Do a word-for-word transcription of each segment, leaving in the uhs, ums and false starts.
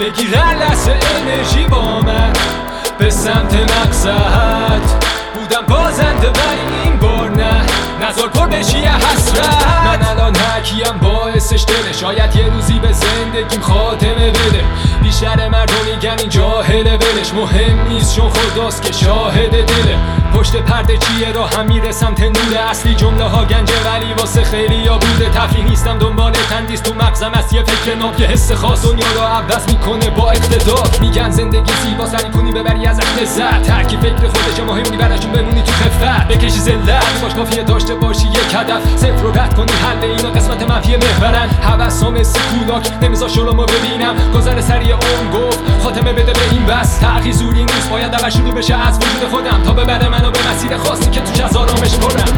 بگیر هر لحظه انرژی با من به سمت مقصد. بودم بازنده ولی این بار نه، نظر پر بشی حسرت. من الان هرکیم باعثش دله، شاید یه روزی به زندگیم خاتمه بده. بیشتر مردم میگن این جاهله، ولش مهم نیست چون خداست که شاهد دله. پشت پرده چیه راه هم میرسم تنوره، اصلی جمله ها گنجه ولی واسه خیلی یا بوده. تفریح نیستم دنبال تندیس، تو مغزم است یه فکر ناب، یه حس خاص دنیا رو عوض میکنه با اقتدار. میگن زندگی زیبا سری کنی ببری ازش لذت، هر کی فکر خودشه مهمی براشون بمونی تو خفت. بکشی زلت باش کافیه داشته باشی یک هدف، صفر رو رد کنی حل اینا قسمت منفی محورن. حوثا مثل کولاک نمیذار شلومو ببینم، گذر سریع اون گفت خاتمه بده به این بس. تغییر زوری نیست باید اول شروع بشه از وجود خودم، تا ببره منو به مسیر خاصی که توش از آرامش پرم.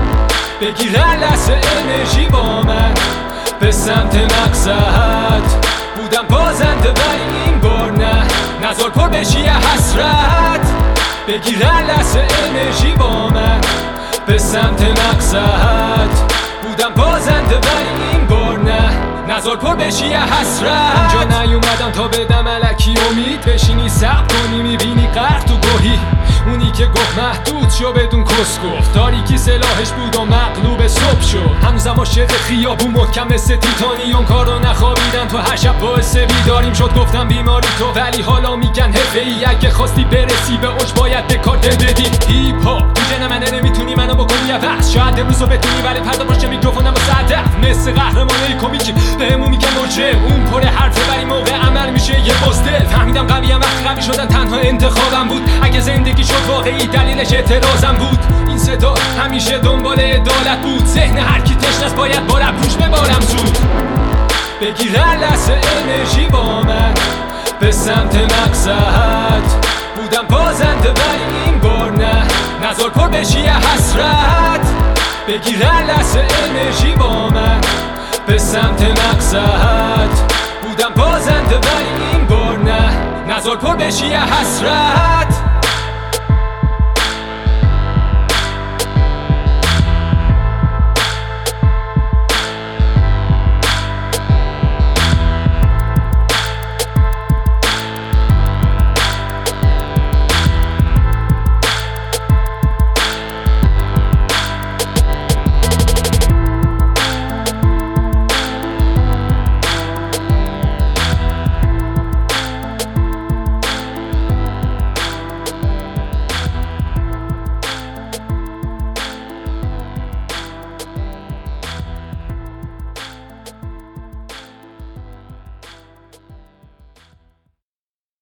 بگیر هر لحظه انرژی با من به سمت مقصد. بودم بازنده ولی این بار نه، نظر پر بشی حسرت. بگیر هر لحظه انرژی با من به سمت مقصد. بودم بازنده ولی این بار نه، نظر پر بشی حسرت. اینجا نیومدم تا بدم الکی امید، بشینی صبر کنی میبینی غرق تو گوهی. اونی که گفت محدود شو بدون کس گفت، تاریکی سلاحش بود و مغلوب صبح شد. هنوزم عاشق خیابون محکم مثل تیتانیوم، کارو نخوابیدن تو هر شب باعث بیداریم شد. گفتم بیماری تو ولی حالا میگن حرفه‌ای، اگه خواستی برسی به اوج باید به کار دل بدی. هیپ هاپ تو جن منه، نمیتونی منو بکنی عوض، شاید امروزو بتونی ولی فردا باشه میکروفونم و صدف. مثل قهرمانای کمیکی بهمون میگن مجرم، اون پر حرفه ولی موقع عمل میشه یه بزدل. فهمیدم قویم وقتی قوی شدن تنها انتخابم بود، اگه زندگی شد واقعی دلیلش اعتراضم بود. این صدا همیشه دنبال عدالت بود، ذهن هر کی تشنه‌ست باید با رب روش ببارم زود. بگیر هر لحظه انرژی با من به سمت مقصد. بودم بازنده ولی این بار نه، نظر پر بشی حسرت. بگیر هر لحظه انرژی با من به سمت مقصد. بودم بازنده ولی این بار نه، نظر پر بشی حسرت.